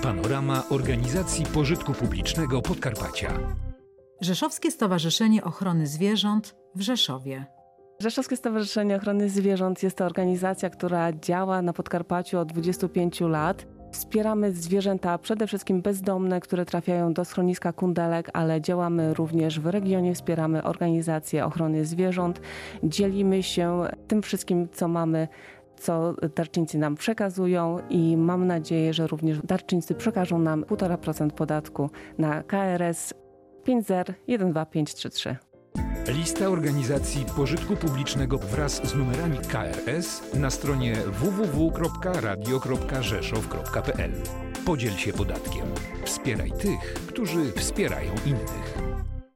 Panorama Organizacji Pożytku Publicznego Podkarpacia. Rzeszowskie Stowarzyszenie Ochrony Zwierząt w Rzeszowie. Rzeszowskie Stowarzyszenie Ochrony Zwierząt jest to organizacja, która działa na Podkarpaciu od 25 lat. Wspieramy zwierzęta, przede wszystkim bezdomne, które trafiają do schroniska Kundelek, ale działamy również w regionie, wspieramy organizacje ochrony zwierząt. Dzielimy się tym wszystkim, co mamy, co darczyńcy nam przekazują i mam nadzieję, że również darczyńcy przekażą nam 1,5% podatku na KRS 5012533. Lista organizacji pożytku publicznego wraz z numerami KRS na stronie www.radio.rzeszow.pl. Podziel się podatkiem. Wspieraj tych, którzy wspierają innych.